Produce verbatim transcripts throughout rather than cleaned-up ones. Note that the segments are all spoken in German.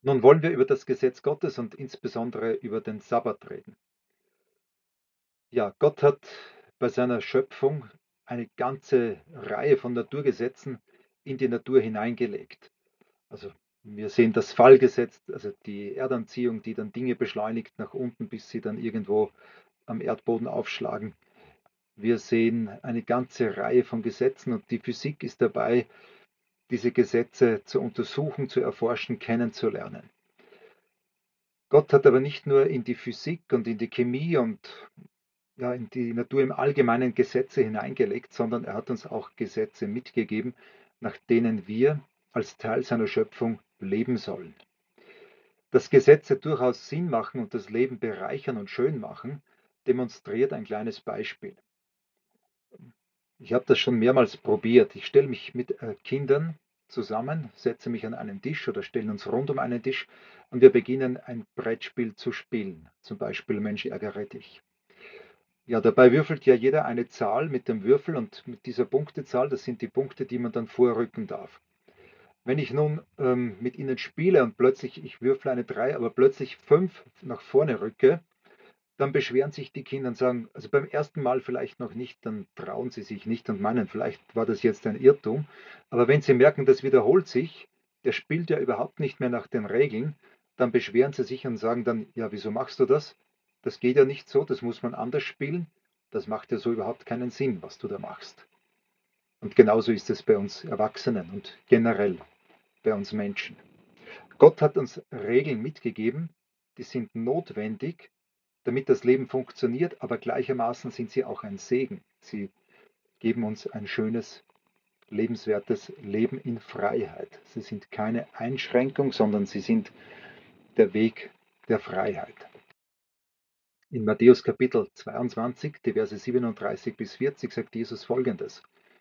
Nun wollen wir über das Gesetz Gottes und insbesondere über den Sabbat reden. Ja, Gott hat bei seiner Schöpfung eine ganze Reihe von Naturgesetzen in die Natur hineingelegt. Also wir sehen das Fallgesetz, also die Erdanziehung, die dann Dinge beschleunigt nach unten, bis sie dann irgendwo am Erdboden aufschlagen. Wir sehen eine ganze Reihe von Gesetzen und die Physik ist dabei, diese Gesetze zu untersuchen, zu erforschen, kennenzulernen. Gott hat aber nicht nur in die Physik und in die Chemie und ja, in die Natur im Allgemeinen Gesetze hineingelegt, sondern er hat uns auch Gesetze mitgegeben, nach denen wir als Teil seiner Schöpfung leben sollen. Dass Gesetze durchaus Sinn machen und das Leben bereichern und schön machen, demonstriert ein kleines Beispiel. Ich habe das schon mehrmals probiert. Ich stelle mich mit äh, Kindern zusammen, setze mich an einen Tisch oder stellen uns rund um einen Tisch und wir beginnen ein Brettspiel zu spielen. Zum Beispiel Mensch, ärgere dich. Ja, dabei würfelt ja jeder eine Zahl mit dem Würfel und mit dieser Punktezahl, das sind die Punkte, die man dann vorrücken darf. Wenn ich nun ähm, mit ihnen spiele und plötzlich, ich würfle eine drei, aber plötzlich fünf nach vorne rücke, dann beschweren sich die Kinder und sagen, also beim ersten Mal vielleicht noch nicht, dann trauen sie sich nicht und meinen, vielleicht war das jetzt ein Irrtum. Aber wenn sie merken, das wiederholt sich, der spielt ja überhaupt nicht mehr nach den Regeln, dann beschweren sie sich und sagen dann, ja, wieso machst du das? Das geht ja nicht so, das muss man anders spielen. Das macht ja so überhaupt keinen Sinn, was du da machst. Und genauso ist es bei uns Erwachsenen und generell bei uns Menschen. Gott hat uns Regeln mitgegeben, die sind notwendig, damit das Leben funktioniert, aber gleichermaßen sind sie auch ein Segen. Sie geben uns ein schönes, lebenswertes Leben in Freiheit. Sie sind keine Einschränkung, sondern sie sind der Weg der Freiheit. In Matthäus Kapitel zweiundzwanzig, die Verse siebenunddreißig bis vierzig, sagt Jesus Folgendes.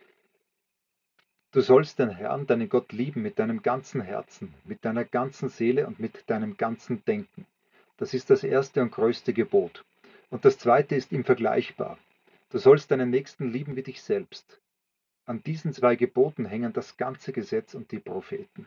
Du sollst den Herrn, deinen Gott, lieben mit deinem ganzen Herzen, mit deiner ganzen Seele und mit deinem ganzen Denken. Das ist das erste und größte Gebot. Und das zweite ist ihm vergleichbar. Du sollst deinen Nächsten lieben wie dich selbst. An diesen zwei Geboten hängen das ganze Gesetz und die Propheten.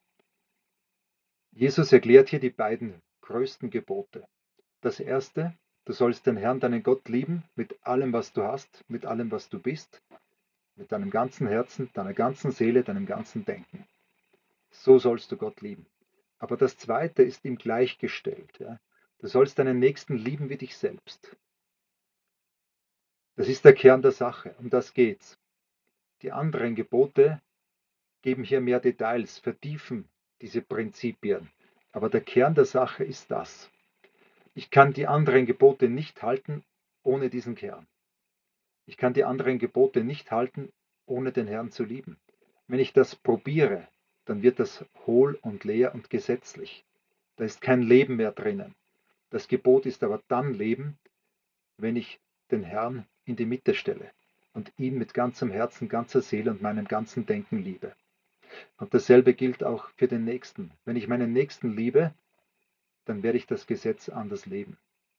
Jesus erklärt hier die beiden größten Gebote. Das erste, du sollst den Herrn, deinen Gott, lieben mit allem, was du hast, mit allem, was du bist, mit deinem ganzen Herzen, deiner ganzen Seele, deinem ganzen Denken. So sollst du Gott lieben. Aber das zweite ist ihm gleichgestellt. Ja? Du sollst deinen Nächsten lieben wie dich selbst. Das ist der Kern der Sache. Um das geht's. Die anderen Gebote geben hier mehr Details, vertiefen diese Prinzipien. Aber der Kern der Sache ist das. Ich kann die anderen Gebote nicht halten ohne diesen Kern. Ich kann die anderen Gebote nicht halten, ohne den Herrn zu lieben. Wenn ich das probiere, dann wird das hohl und leer und gesetzlich. Da ist kein Leben mehr drinnen. Das Gebot ist aber dann Leben, wenn ich den Herrn in die Mitte stelle und ihn mit ganzem Herzen, ganzer Seele und meinem ganzen Denken liebe. Und dasselbe gilt auch für den Nächsten. Wenn ich meinen Nächsten liebe, dann werde ich das Gesetz anders leben.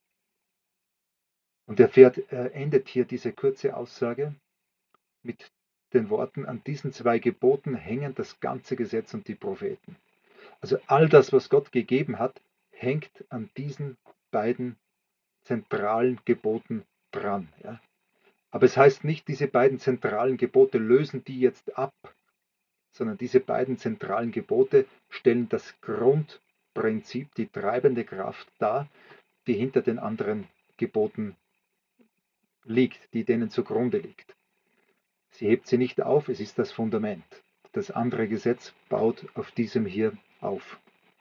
Und er fährt, er endet hier diese kurze Aussage mit den Worten, an diesen zwei Geboten hängen das ganze Gesetz und die Propheten. Also all das, was Gott gegeben hat, hängt an diesen beiden zentralen Geboten dran. Ja. Aber es heißt nicht, diese beiden zentralen Gebote lösen die jetzt ab, sondern diese beiden zentralen Gebote stellen das Grundprinzip, die treibende Kraft dar, die hinter den anderen Geboten liegt, die denen zugrunde liegt. Sie hebt sie nicht auf, es ist das Fundament. Das andere Gesetz baut auf diesem hier auf.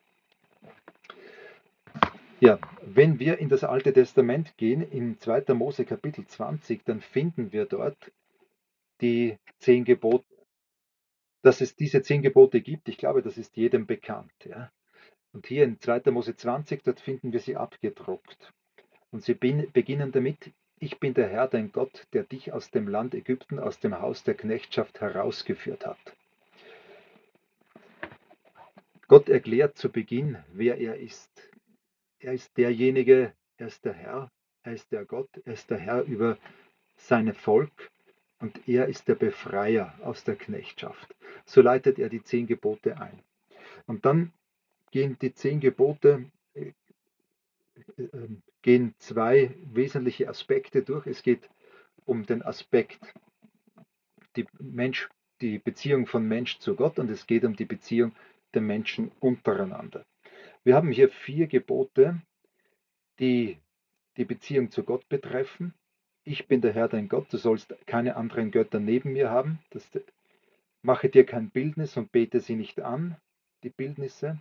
Ja, wenn wir in das Alte Testament gehen, in zweiter Mose Kapitel zwanzig, dann finden wir dort die zehn Gebote. Dass es diese zehn Gebote gibt, ich glaube, das ist jedem bekannt. Ja. Und hier in zweiter Mose zwanzig, dort finden wir sie abgedruckt. Und sie beginnen damit, ich bin der Herr, dein Gott, der dich aus dem Land Ägypten, aus dem Haus der Knechtschaft herausgeführt hat. Gott erklärt zu Beginn, wer er ist. Er ist derjenige, er ist der Herr, er ist der Gott, er ist der Herr über sein Volk und er ist der Befreier aus der Knechtschaft. So leitet er die zehn Gebote ein. Und dann gehen die zehn Gebote, äh, äh, gehen zwei wesentliche Aspekte durch. Es geht um den Aspekt die, Mensch, die Beziehung von Mensch zu Gott und es geht um die Beziehung der Menschen untereinander. Wir haben hier vier Gebote, die die Beziehung zu Gott betreffen. Ich bin der Herr dein Gott, du sollst keine anderen Götter neben mir haben. Das, mache dir kein Bildnis und bete sie nicht an, die Bildnisse.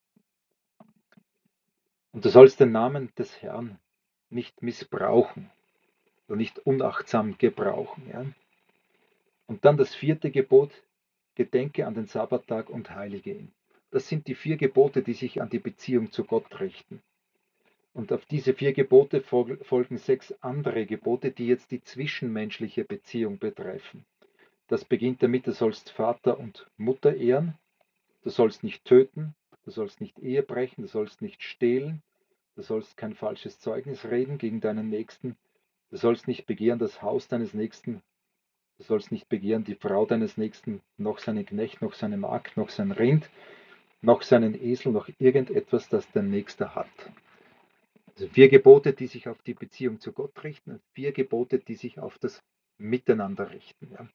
Und du sollst den Namen des Herrn nicht missbrauchen oder nicht unachtsam gebrauchen. Ja? Und dann das vierte Gebot, gedenke an den Sabbattag und heilige ihn. Das sind die vier Gebote, die sich an die Beziehung zu Gott richten. Und auf diese vier Gebote folgen sechs andere Gebote, die jetzt die zwischenmenschliche Beziehung betreffen. Das beginnt damit, du sollst Vater und Mutter ehren, du sollst nicht töten, du sollst nicht Ehe brechen, du sollst nicht stehlen, du sollst kein falsches Zeugnis reden gegen deinen Nächsten, du sollst nicht begehren das Haus deines Nächsten, du sollst nicht begehren die Frau deines Nächsten, noch seinen Knecht, noch seine Magd, noch sein Rind, noch seinen Esel, noch irgendetwas, das dein Nächster hat. Also vier Gebote, die sich auf die Beziehung zu Gott richten und vier Gebote, die sich auf das Miteinander richten. Ja.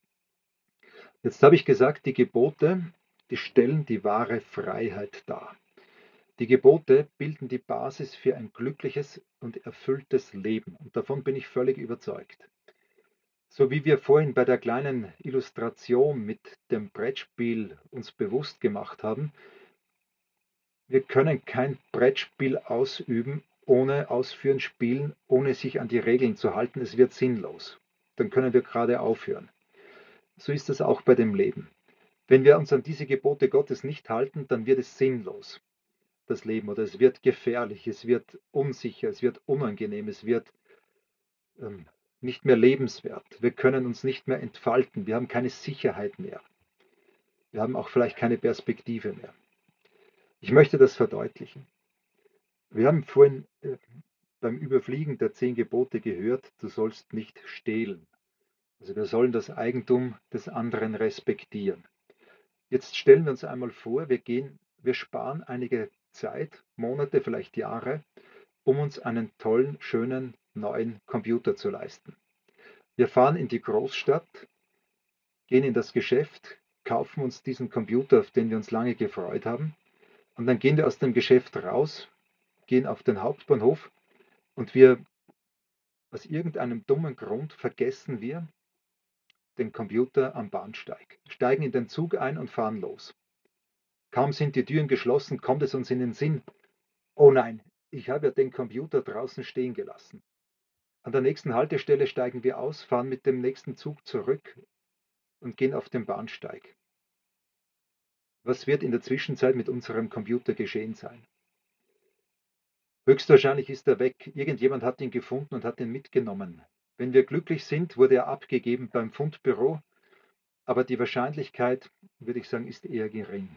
Jetzt habe ich gesagt, die Gebote, die stellen die wahre Freiheit dar. Die Gebote bilden die Basis für ein glückliches und erfülltes Leben und davon bin ich völlig überzeugt. So wie wir vorhin bei der kleinen Illustration mit dem Brettspiel uns bewusst gemacht haben, wir können kein Brettspiel ausüben, ohne ausführen, spielen, ohne sich an die Regeln zu halten. Es wird sinnlos. Dann können wir gerade aufhören. So ist es auch bei dem Leben. Wenn wir uns an diese Gebote Gottes nicht halten, dann wird es sinnlos, das Leben, oder es wird gefährlich, es wird unsicher, es wird unangenehm, es wird ähm, nicht mehr lebenswert. Wir können uns nicht mehr entfalten, wir haben keine Sicherheit mehr. Wir haben auch vielleicht keine Perspektive mehr. Ich möchte das verdeutlichen. Wir haben vorhin äh, beim Überfliegen der zehn Gebote gehört, du sollst nicht stehlen. Also wir sollen das Eigentum des anderen respektieren. Jetzt stellen wir uns einmal vor, wir gehen, wir sparen einige Zeit, Monate, vielleicht Jahre, um uns einen tollen, schönen, neuen Computer zu leisten. Wir fahren in die Großstadt, gehen in das Geschäft, kaufen uns diesen Computer, auf den wir uns lange gefreut haben, und dann gehen wir aus dem Geschäft raus, gehen auf den Hauptbahnhof und wir, aus irgendeinem dummen Grund, vergessen wir den Computer am Bahnsteig, steigen in den Zug ein und fahren los. Kaum sind die Türen geschlossen, kommt es uns in den Sinn, oh nein, ich habe ja den Computer draußen stehen gelassen. An der nächsten Haltestelle steigen wir aus, fahren mit dem nächsten Zug zurück und gehen auf den Bahnsteig. Was wird in der Zwischenzeit mit unserem Computer geschehen sein? Höchstwahrscheinlich ist er weg. Irgendjemand hat ihn gefunden und hat ihn mitgenommen. Wenn wir glücklich sind, wurde er abgegeben beim Fundbüro, aber die Wahrscheinlichkeit, würde ich sagen, ist eher gering.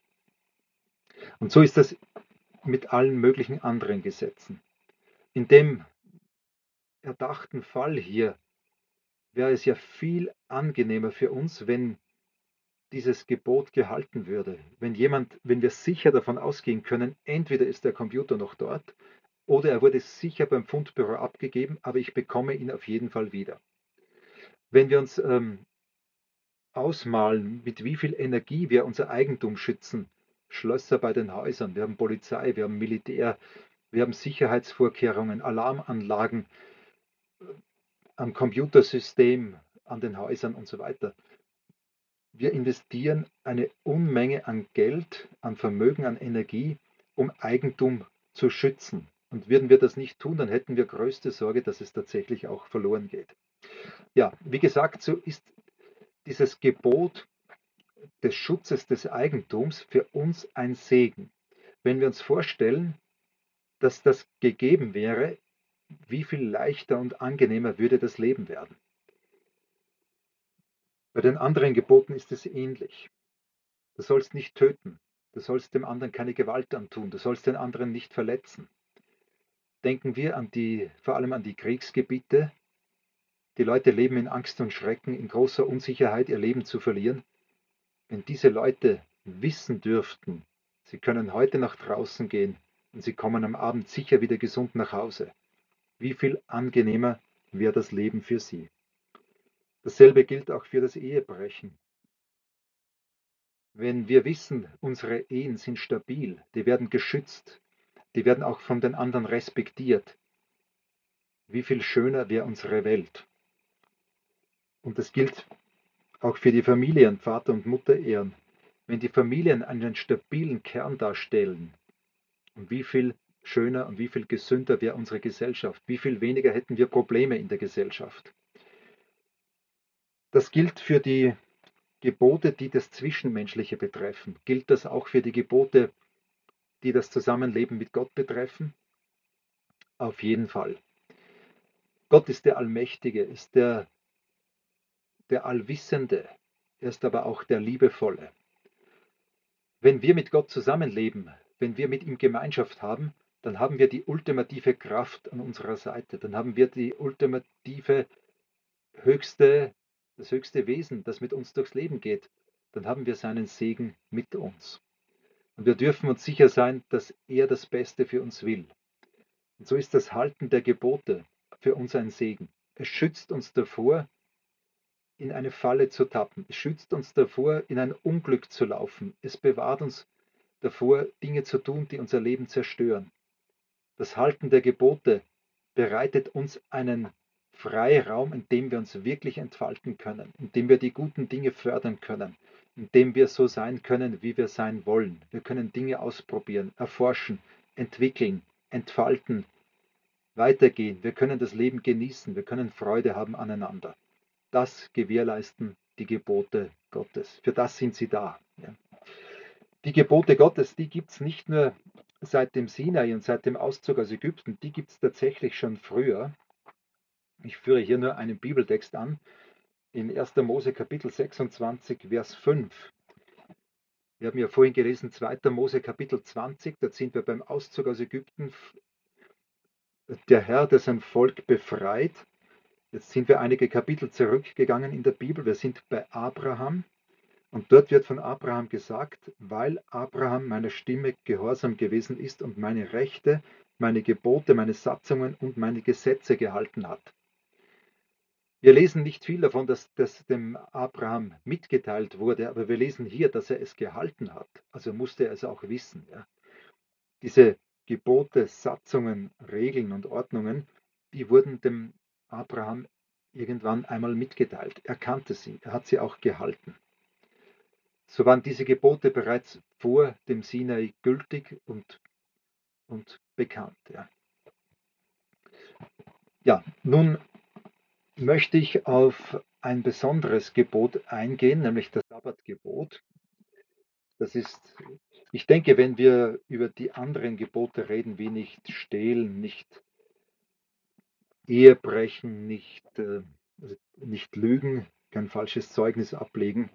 Und so ist das mit allen möglichen anderen Gesetzen. In dem erdachten Fall hier wäre es ja viel angenehmer für uns, wenn dieses Gebot gehalten würde. Wenn jemand, wenn wir sicher davon ausgehen können, entweder ist der Computer noch dort oder er wurde sicher beim Fundbüro abgegeben, aber ich bekomme ihn auf jeden Fall wieder. Wenn wir uns ähm, ausmalen, mit wie viel Energie wir unser Eigentum schützen, Schlösser bei den Häusern, wir haben Polizei, wir haben Militär, wir haben Sicherheitsvorkehrungen, Alarmanlagen am Computersystem, an den Häusern und so weiter. Wir investieren eine Unmenge an Geld, an Vermögen, an Energie, um Eigentum zu schützen. Und würden wir das nicht tun, dann hätten wir größte Sorge, dass es tatsächlich auch verloren geht. Ja, wie gesagt, so ist dieses Gebot des Schutzes des Eigentums für uns ein Segen. Wenn wir uns vorstellen, dass das gegeben wäre, wie viel leichter und angenehmer würde das Leben werden. Bei den anderen Geboten ist es ähnlich. Du sollst nicht töten, du sollst dem anderen keine Gewalt antun, du sollst den anderen nicht verletzen. Denken wir an die, vor allem an die Kriegsgebiete. Die Leute leben in Angst und Schrecken, in großer Unsicherheit, ihr Leben zu verlieren. Wenn diese Leute wissen dürften, Sie können heute nach draußen gehen und Sie kommen am Abend sicher wieder gesund nach Hause. Wie viel angenehmer wäre das Leben für Sie? Dasselbe gilt auch für das Ehebrechen. Wenn wir wissen, unsere Ehen sind stabil, die werden geschützt, die werden auch von den anderen respektiert, wie viel schöner wäre unsere Welt. Und das gilt auch für die Familien, Vater und Mutter ehren. Wenn die Familien einen stabilen Kern darstellen, wie viel schöner und wie viel gesünder wäre unsere Gesellschaft, wie viel weniger hätten wir Probleme in der Gesellschaft. Das gilt für die Gebote, die das Zwischenmenschliche betreffen. Gilt das auch für die Gebote, die das Zusammenleben mit Gott betreffen? Auf jeden Fall. Gott ist der Allmächtige, ist der, der Allwissende, er ist aber auch der Liebevolle. Wenn wir mit Gott zusammenleben, wenn wir mit ihm Gemeinschaft haben, dann haben wir die ultimative Kraft an unserer Seite. Dann haben wir die ultimative, höchste, das höchste Wesen, das mit uns durchs Leben geht. Dann haben wir seinen Segen mit uns. Und wir dürfen uns sicher sein, dass er das Beste für uns will. Und so ist das Halten der Gebote für uns ein Segen. Es schützt uns davor, in eine Falle zu tappen. Es schützt uns davor, in ein Unglück zu laufen. Es bewahrt uns davor, Dinge zu tun, die unser Leben zerstören. Das Halten der Gebote bereitet uns einen Freiraum, in dem wir uns wirklich entfalten können, in dem wir die guten Dinge fördern können, in dem wir so sein können, wie wir sein wollen. Wir können Dinge ausprobieren, erforschen, entwickeln, entfalten, weitergehen. Wir können das Leben genießen, wir können Freude haben aneinander. Das gewährleisten die Gebote Gottes. Für das sind sie da. Ja. Die Gebote Gottes, die gibt es nicht nur seit dem Sinai und seit dem Auszug aus Ägypten, die gibt es tatsächlich schon früher. Ich führe hier nur einen Bibeltext an, in erster Mose Kapitel sechsundzwanzig, Vers fünf. Wir haben ja vorhin gelesen, zweiter Mose Kapitel zwanzig, da sind wir beim Auszug aus Ägypten. Der Herr, der sein Volk befreit. Jetzt sind wir einige Kapitel zurückgegangen in der Bibel. Wir sind bei Abraham. Und dort wird von Abraham gesagt, weil Abraham meiner Stimme gehorsam gewesen ist und meine Rechte, meine Gebote, meine Satzungen und meine Gesetze gehalten hat. Wir lesen nicht viel davon, dass das dem Abraham mitgeteilt wurde, aber wir lesen hier, dass er es gehalten hat. Also musste er es auch wissen. Ja. Diese Gebote, Satzungen, Regeln und Ordnungen, die wurden dem Abraham irgendwann einmal mitgeteilt. Er kannte sie, er hat sie auch gehalten. So waren diese Gebote bereits vor dem Sinai gültig und, und bekannt. Ja. ja, nun möchte ich auf ein besonderes Gebot eingehen, nämlich das Sabbatgebot. Das ist, ich denke, wenn wir über die anderen Gebote reden, wie nicht stehlen, nicht Ehebrechen, nicht, äh, also nicht lügen, kein falsches Zeugnis ablegen,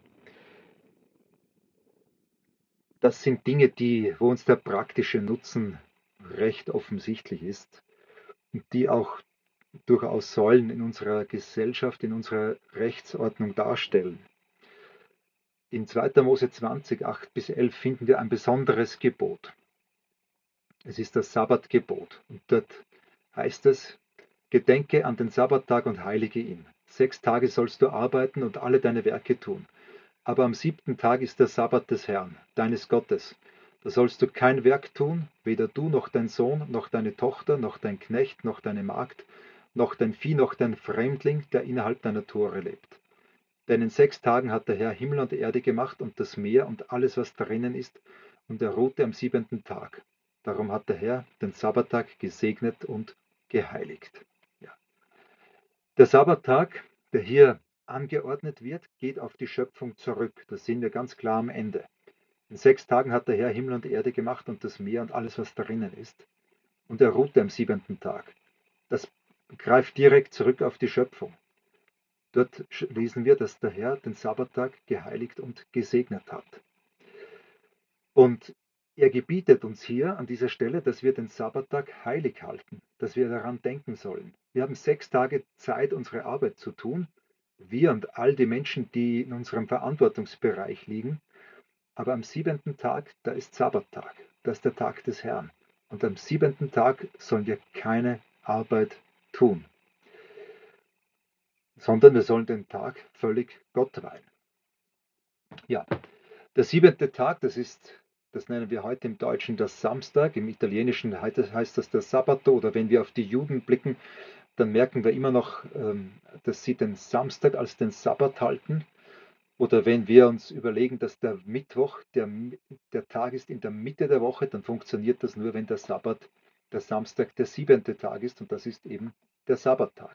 das sind Dinge, die, wo uns der praktische Nutzen recht offensichtlich ist und die auch durchaus Säulen in unserer Gesellschaft, in unserer Rechtsordnung darstellen. In zweiter Mose zwanzig, acht bis elf finden wir ein besonderes Gebot. Es ist das Sabbatgebot. Und dort heißt es, gedenke an den Sabbattag und heilige ihn. Sechs Tage sollst du arbeiten und alle deine Werke tun. Aber am siebten Tag ist der Sabbat des Herrn, deines Gottes. Da sollst du kein Werk tun, weder du noch dein Sohn, noch deine Tochter, noch dein Knecht, noch deine Magd, noch dein Vieh, noch dein Fremdling, der innerhalb deiner Tore lebt. Denn in sechs Tagen hat der Herr Himmel und Erde gemacht und das Meer und alles, was darinnen ist, und er ruhte am siebenten Tag. Darum hat der Herr den Sabbattag gesegnet und geheiligt. Ja. Der Sabbattag, der hier angeordnet wird, geht auf die Schöpfung zurück. Da sind wir ganz klar am Ende. In sechs Tagen hat der Herr Himmel und Erde gemacht und das Meer und alles, was darinnen ist. Und er ruhte am siebenten Tag. Das greift direkt zurück auf die Schöpfung. Dort lesen wir, dass der Herr den Sabbattag geheiligt und gesegnet hat. Und er gebietet uns hier an dieser Stelle, dass wir den Sabbattag heilig halten, dass wir daran denken sollen. Wir haben sechs Tage Zeit, unsere Arbeit zu tun, wir und all die Menschen, die in unserem Verantwortungsbereich liegen. Aber am siebenten Tag, da ist Sabbattag, das ist der Tag des Herrn. Und am siebenten Tag sollen wir keine Arbeit tun, sondern wir sollen den Tag völlig Gott weihen. Ja, der siebente Tag, das ist, das nennen wir heute im Deutschen das Samstag, im Italienischen heißt das der Sabbato, oder wenn wir auf die Juden blicken, dann merken wir immer noch, dass sie den Samstag als den Sabbat halten. Oder wenn wir uns überlegen, dass der Mittwoch der, der Tag ist in der Mitte der Woche, dann funktioniert das nur, wenn der Sabbat, der Samstag, der siebente Tag ist, und das ist eben der Sabbattag.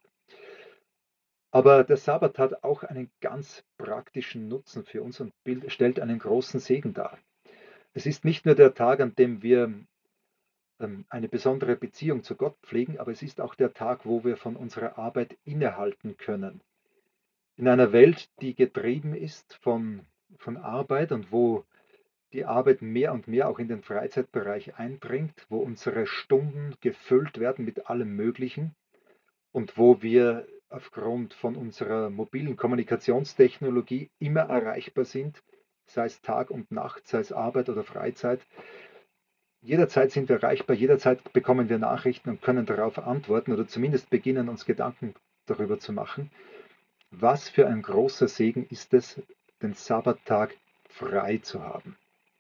Aber der Sabbat hat auch einen ganz praktischen Nutzen für uns und stellt einen großen Segen dar. Es ist nicht nur der Tag, an dem wir eine besondere Beziehung zu Gott pflegen, aber es ist auch der Tag, wo wir von unserer Arbeit innehalten können. In einer Welt, die getrieben ist von, von Arbeit und wo die Arbeit mehr und mehr auch in den Freizeitbereich eindringt, wo unsere Stunden gefüllt werden mit allem Möglichen und wo wir aufgrund von unserer mobilen Kommunikationstechnologie immer erreichbar sind, sei es Tag und Nacht, sei es Arbeit oder Freizeit. Jederzeit sind wir erreichbar, jederzeit bekommen wir Nachrichten und können darauf antworten oder zumindest beginnen, uns Gedanken darüber zu machen. Was für ein großer Segen ist es, den Sabbattag frei zu haben.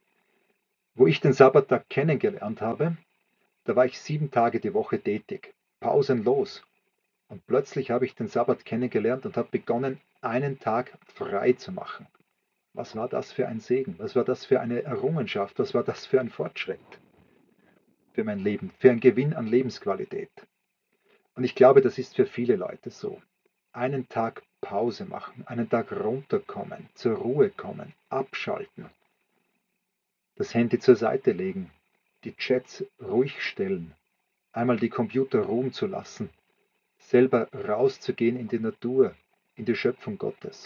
Wo ich den Sabbattag kennengelernt habe, da war ich sieben Tage die Woche tätig, pausenlos. Und plötzlich habe ich den Sabbat kennengelernt und habe begonnen, einen Tag frei zu machen. Was war das für ein Segen? Was war das für eine Errungenschaft? Was war das für ein Fortschritt für mein Leben? Für einen Gewinn an Lebensqualität? Und ich glaube, das ist für viele Leute so. Einen Tag Pause machen, einen Tag runterkommen, zur Ruhe kommen, abschalten, das Handy zur Seite legen, die Chats ruhig stellen, einmal die Computer ruhen zu lassen, selber rauszugehen in die Natur, in die Schöpfung Gottes,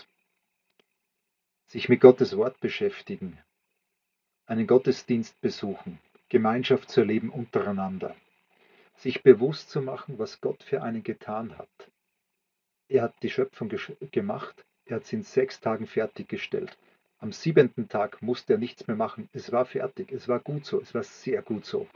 sich mit Gottes Wort beschäftigen, einen Gottesdienst besuchen, Gemeinschaft zu erleben untereinander, sich bewusst zu machen, was Gott für einen getan hat. Er hat die Schöpfung gemacht, er hat sie in sechs Tagen fertiggestellt. Am siebenten Tag musste er nichts mehr machen. Es war fertig, es war gut so, es war sehr gut so.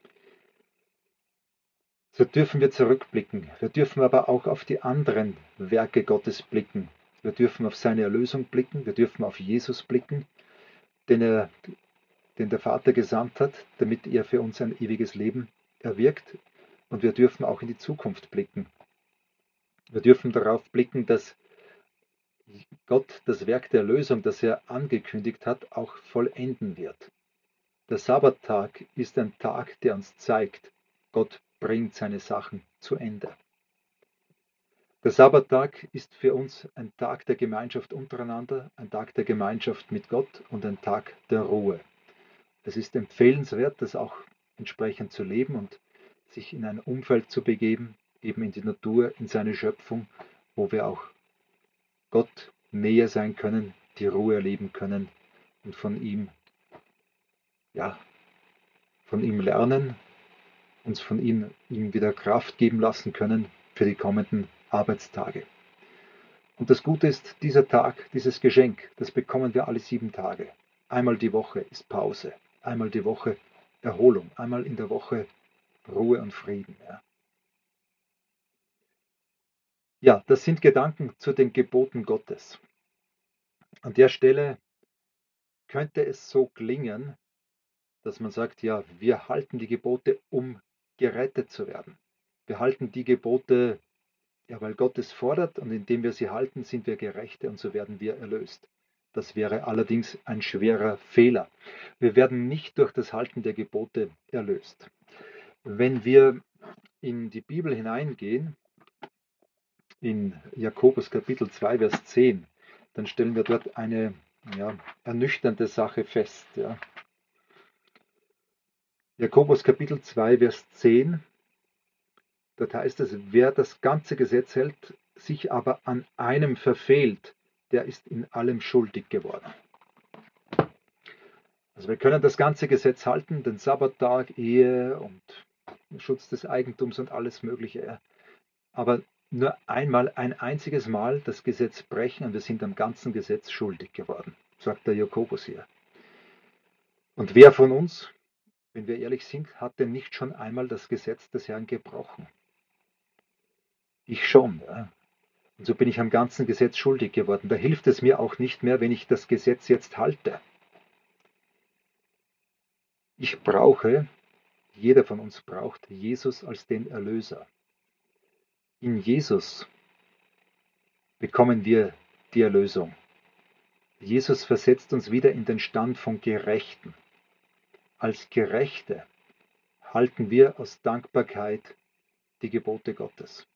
So dürfen wir zurückblicken. Wir dürfen aber auch auf die anderen Werke Gottes blicken. Wir dürfen auf seine Erlösung blicken, wir dürfen auf Jesus blicken, den, er, den der Vater gesandt hat, damit er für uns ein ewiges Leben erwirkt. Und wir dürfen auch in die Zukunft blicken. Wir dürfen darauf blicken, dass Gott das Werk der Erlösung, das er angekündigt hat, auch vollenden wird. Der Sabbattag ist ein Tag, der uns zeigt, Gott bringt seine Sachen zu Ende. Der Sabbattag ist für uns ein Tag der Gemeinschaft untereinander, ein Tag der Gemeinschaft mit Gott und ein Tag der Ruhe. Es ist empfehlenswert, das auch entsprechend zu leben und sich in ein Umfeld zu begeben, eben in die Natur, in seine Schöpfung, wo wir auch Gott näher sein können, die Ruhe erleben können und von ihm, ja, von ihm lernen, uns von ihm, ihm wieder Kraft geben lassen können für die kommenden Arbeitstage. Und das Gute ist, dieser Tag, dieses Geschenk, das bekommen wir alle sieben Tage. Einmal die Woche ist Pause, einmal die Woche Erholung, einmal in der Woche Ruhe und Frieden. Ja, ja, das sind Gedanken zu den Geboten Gottes. An der Stelle könnte es so klingen, dass man sagt, ja, wir halten die Gebote, um gerettet zu werden. Wir halten die Gebote, ja, weil Gott es fordert, und indem wir sie halten, sind wir Gerechte und so werden wir erlöst. Das wäre allerdings ein schwerer Fehler. Wir werden nicht durch das Halten der Gebote erlöst. Wenn wir in die Bibel hineingehen, in Jakobus Kapitel zwei, Vers zehn, dann stellen wir dort eine, ja, ernüchternde Sache fest. Ja. Jakobus Kapitel zwei, Vers zehn, dort heißt es, wer das ganze Gesetz hält, sich aber an einem verfehlt, der ist in allem schuldig geworden. Also wir können das ganze Gesetz halten, den Sabbattag, Ehe und Schutz des Eigentums und alles Mögliche, aber nur einmal, ein einziges Mal das Gesetz brechen und wir sind am ganzen Gesetz schuldig geworden, sagt der Jakobus hier. Und wer von uns, wenn wir ehrlich sind, hat denn nicht schon einmal das Gesetz des Herrn gebrochen? Ich schon. Ja. Und so bin ich am ganzen Gesetz schuldig geworden. Da hilft es mir auch nicht mehr, wenn ich das Gesetz jetzt halte. Ich brauche, jeder von uns braucht Jesus als den Erlöser. In Jesus bekommen wir die Erlösung. Jesus versetzt uns wieder in den Stand von Gerechten. Als Gerechte halten wir aus Dankbarkeit die Gebote Gottes.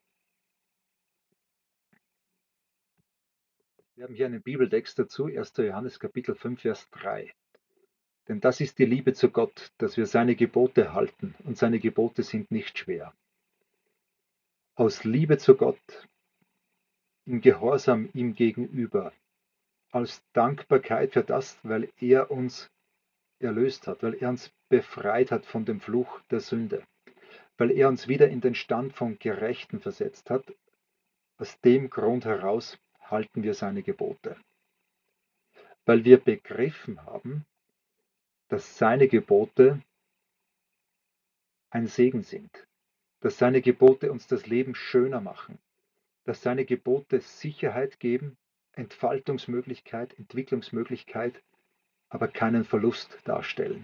Wir haben hier einen Bibeltext dazu, erster Johannes Kapitel fünf, Vers drei. Denn das ist die Liebe zu Gott, dass wir seine Gebote halten, und seine Gebote sind nicht schwer. Aus Liebe zu Gott, im Gehorsam ihm gegenüber, aus Dankbarkeit für das, weil er uns erlöst hat, weil er uns befreit hat von dem Fluch der Sünde, weil er uns wieder in den Stand von Gerechten versetzt hat. Aus dem Grund heraus halten wir seine Gebote, weil wir begriffen haben, dass seine Gebote ein Segen sind, dass seine Gebote uns das Leben schöner machen, dass seine Gebote Sicherheit geben, Entfaltungsmöglichkeit, Entwicklungsmöglichkeit, aber keinen Verlust darstellen.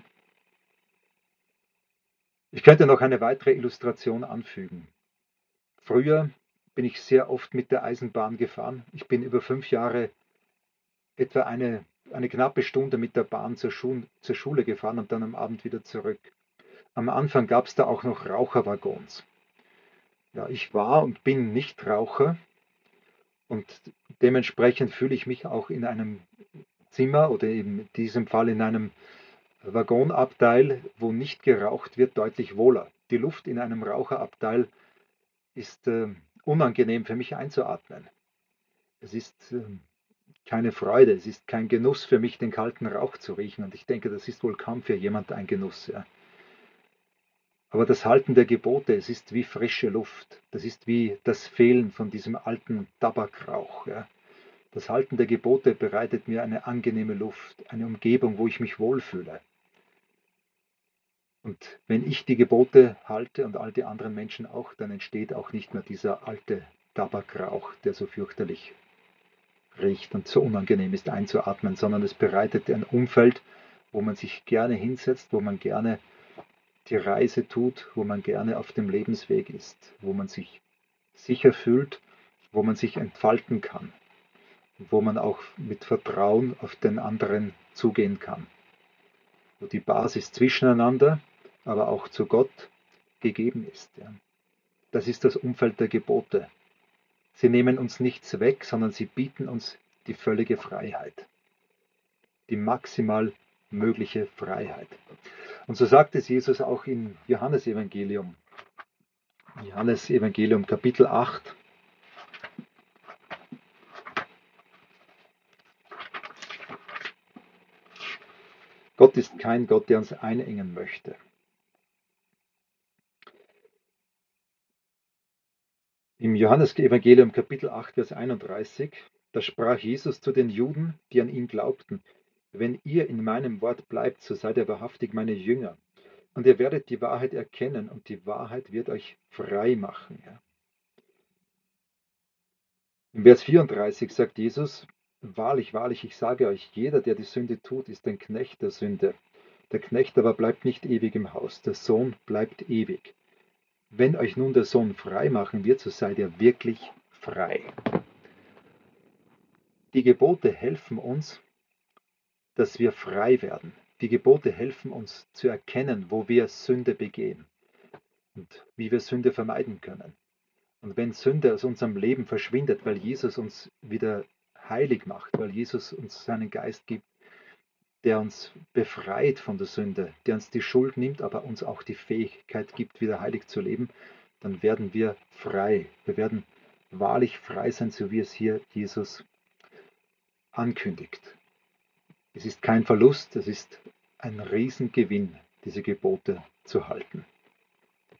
Ich könnte noch eine weitere Illustration anfügen. Früher bin ich sehr oft mit der Eisenbahn gefahren. Ich bin über fünf Jahre etwa eine, eine knappe Stunde mit der Bahn zur, Schu zur Schule gefahren und dann am Abend wieder zurück. Am Anfang gab es da auch noch Raucherwaggons. Ja, ich war und bin nicht Raucher und dementsprechend fühle ich mich auch in einem Zimmer oder in diesem Fall in einem Waggonabteil, wo nicht geraucht wird, deutlich wohler. Die Luft in einem Raucherabteil ist äh, unangenehm für mich einzuatmen. Es ist äh, keine Freude, es ist kein Genuss für mich, den kalten Rauch zu riechen. Und ich denke, das ist wohl kaum für jemand ein Genuss. Ja. Aber das Halten der Gebote, es ist wie frische Luft. Das ist wie das Fehlen von diesem alten Tabakrauch. Ja. Das Halten der Gebote bereitet mir eine angenehme Luft, eine Umgebung, wo ich mich wohlfühle. Und wenn ich die Gebote halte und all die anderen Menschen auch, dann entsteht auch nicht mehr dieser alte Tabakrauch, der so fürchterlich riecht und so unangenehm ist einzuatmen, sondern es bereitet ein Umfeld, wo man sich gerne hinsetzt, wo man gerne die Reise tut, wo man gerne auf dem Lebensweg ist, wo man sich sicher fühlt, wo man sich entfalten kann, wo man auch mit Vertrauen auf den anderen zugehen kann, wo die Basis zwischeneinander, aber auch zu Gott gegeben ist. Ja. Das ist das Umfeld der Gebote. Sie nehmen uns nichts weg, sondern sie bieten uns die völlige Freiheit, die maximal mögliche Freiheit. Und so sagt es Jesus auch im Johannesevangelium. Johannesevangelium Kapitel acht. Gott ist kein Gott, der uns einengen möchte. Im Johannesevangelium Kapitel acht, Vers einunddreißig, da sprach Jesus zu den Juden, die an ihn glaubten: Wenn ihr in meinem Wort bleibt, so seid ihr wahrhaftig meine Jünger. Und ihr werdet die Wahrheit erkennen und die Wahrheit wird euch frei machen. Ja. Im Vers vierunddreißig sagt Jesus: Wahrlich, wahrlich, ich sage euch, jeder, der die Sünde tut, ist ein Knecht der Sünde. Der Knecht aber bleibt nicht ewig im Haus, der Sohn bleibt ewig. Wenn euch nun der Sohn frei machen wird, so seid ihr wirklich frei. Die Gebote helfen uns, dass wir frei werden. Die Gebote helfen uns zu erkennen, wo wir Sünde begehen und wie wir Sünde vermeiden können. Und wenn Sünde aus unserem Leben verschwindet, weil Jesus uns wieder heilig macht, weil Jesus uns seinen Geist gibt, der uns befreit von der Sünde, der uns die Schuld nimmt, aber uns auch die Fähigkeit gibt, wieder heilig zu leben, dann werden wir frei. Wir werden wahrlich frei sein, so wie es hier Jesus ankündigt. Es ist kein Verlust, es ist ein Riesengewinn, diese Gebote zu halten.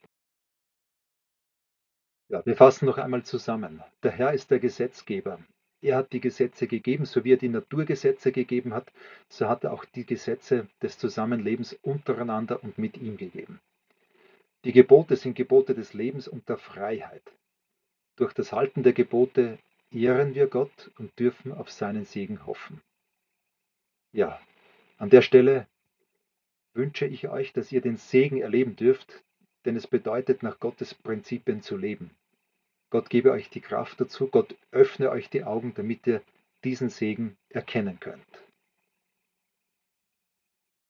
Ja, wir fassen noch einmal zusammen. Der Herr ist der Gesetzgeber. Er hat die Gesetze gegeben, so wie er die Naturgesetze gegeben hat, so hat er auch die Gesetze des Zusammenlebens untereinander und mit ihm gegeben. Die Gebote sind Gebote des Lebens und der Freiheit. Durch das Halten der Gebote ehren wir Gott und dürfen auf seinen Segen hoffen. Ja, an der Stelle wünsche ich euch, dass ihr den Segen erleben dürft, denn es bedeutet, nach Gottes Prinzipien zu leben. Gott gebe euch die Kraft dazu, Gott öffne euch die Augen, damit ihr diesen Segen erkennen könnt.